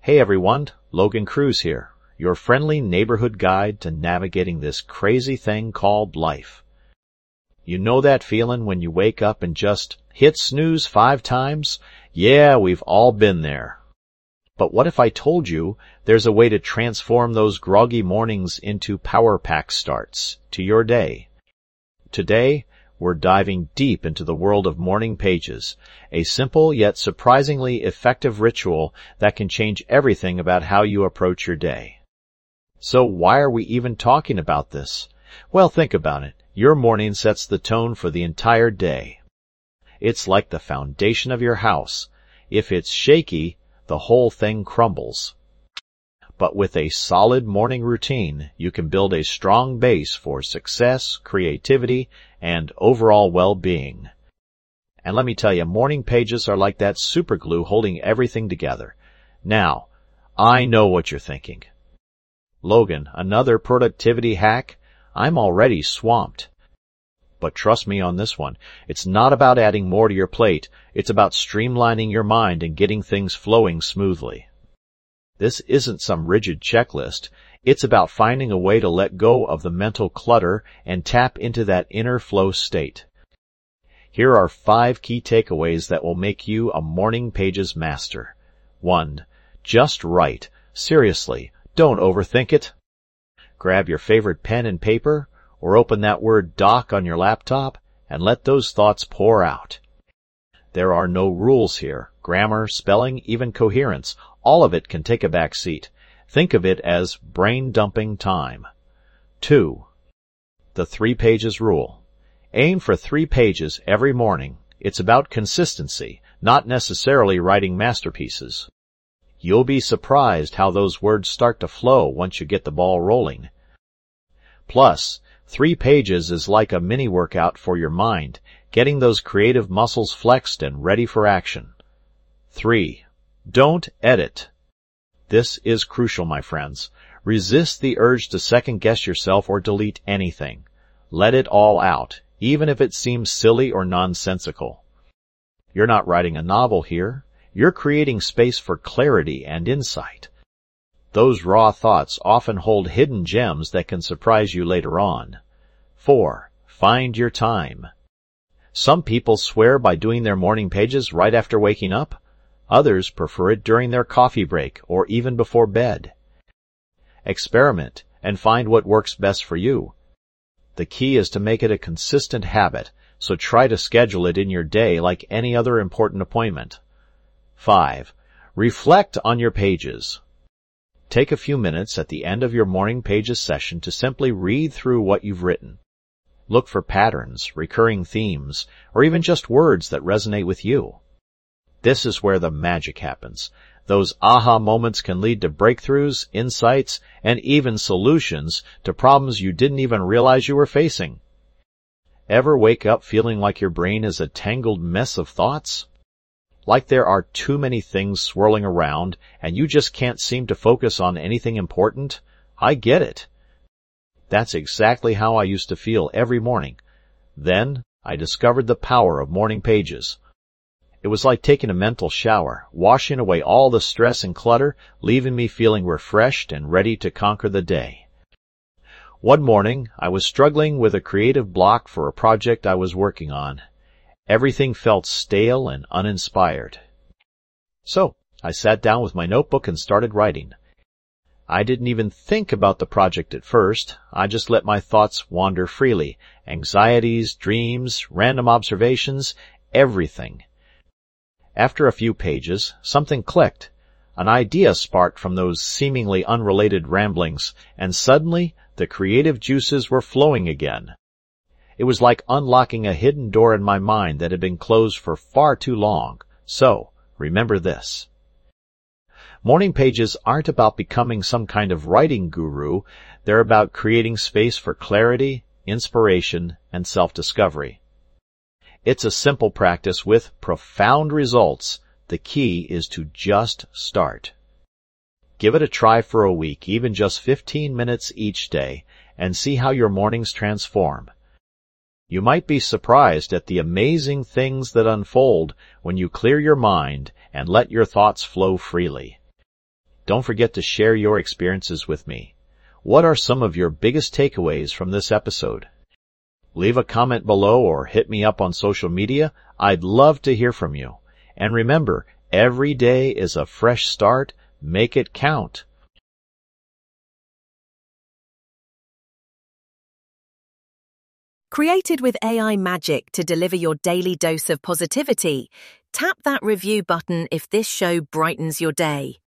Hey everyone, Logan Cruz here, your friendly neighborhood guide to navigating this crazy thing called life. You know that feeling when you wake up and just hit snooze 5 times? Yeah, we've all been there. But what if I told you there's a way to transform those groggy mornings into power pack starts to your day? Today, we're diving deep into the world of morning pages, a simple yet surprisingly effective ritual that can change everything about how you approach your day. So why are we even talking about this? Well, think about it. Your morning sets the tone for the entire day. It's like the foundation of your house. If it's shaky, the whole thing crumbles. But with a solid morning routine, you can build a strong base for success, creativity, and overall well-being. And let me tell you, morning pages are like that superglue holding everything together. Now, I know what you're thinking. Logan, another productivity hack? I'm already swamped. But trust me on this one, it's not about adding more to your plate, it's about streamlining your mind and getting things flowing smoothly. This isn't some rigid checklist. It's about finding a way to let go of the mental clutter and tap into that inner flow state. Here are 5 key takeaways that will make you a morning pages master. 1. Just write. Seriously, don't overthink it. Grab your favorite pen and paper, or open that Word doc on your laptop, and let those thoughts pour out. There are no rules here. Grammar, spelling, even coherence, all of it can take a back seat. Think of it as brain-dumping time. 2. The 3 pages rule. Aim for 3 pages every morning. It's about consistency, not necessarily writing masterpieces. You'll be surprised how those words start to flow once you get the ball rolling. Plus, 3 pages is like a mini-workout for your mind, getting those creative muscles flexed and ready for action. 3. Don't edit. This is crucial, my friends. Resist the urge to second-guess yourself or delete anything. Let it all out, even if it seems silly or nonsensical. You're not writing a novel here. You're creating space for clarity and insight. Those raw thoughts often hold hidden gems that can surprise you later on. 4. Find your time. Some people swear by doing their morning pages right after waking up. Others prefer it during their coffee break or even before bed. Experiment and find what works best for you. The key is to make it a consistent habit, so try to schedule it in your day like any other important appointment. 5. Reflect on your pages. Take a few minutes at the end of your morning pages session to simply read through what you've written. Look for patterns, recurring themes, or even just words that resonate with you. This is where the magic happens. Those aha moments can lead to breakthroughs, insights, and even solutions to problems you didn't even realize you were facing. Ever wake up feeling like your brain is a tangled mess of thoughts? Like there are too many things swirling around and you just can't seem to focus on anything important? I get it. That's exactly how I used to feel every morning. Then I discovered the power of morning pages. It was like taking a mental shower, washing away all the stress and clutter, leaving me feeling refreshed and ready to conquer the day. One morning, I was struggling with a creative block for a project I was working on. Everything felt stale and uninspired. So, I sat down with my notebook and started writing. I didn't even think about the project at first. I just let my thoughts wander freely. Anxieties, dreams, random observations, everything. After a few pages, something clicked. An idea sparked from those seemingly unrelated ramblings, and suddenly the creative juices were flowing again. It was like unlocking a hidden door in my mind that had been closed for far too long. So, remember this. Morning pages aren't about becoming some kind of writing guru. They're about creating space for clarity, inspiration, and self-discovery. It's a simple practice with profound results. The key is to just start. Give it a try for a week, even just 15 minutes each day, and see how your mornings transform. You might be surprised at the amazing things that unfold when you clear your mind and let your thoughts flow freely. don't forget to share your experiences with me. What are some of your biggest takeaways from this episode? Leave a comment below or hit me up on social media. I'd love to hear from you. And remember, every day is a fresh start. Make it count. Created with AI magic to deliver your daily dose of positivity, tap that review button if this show brightens your day.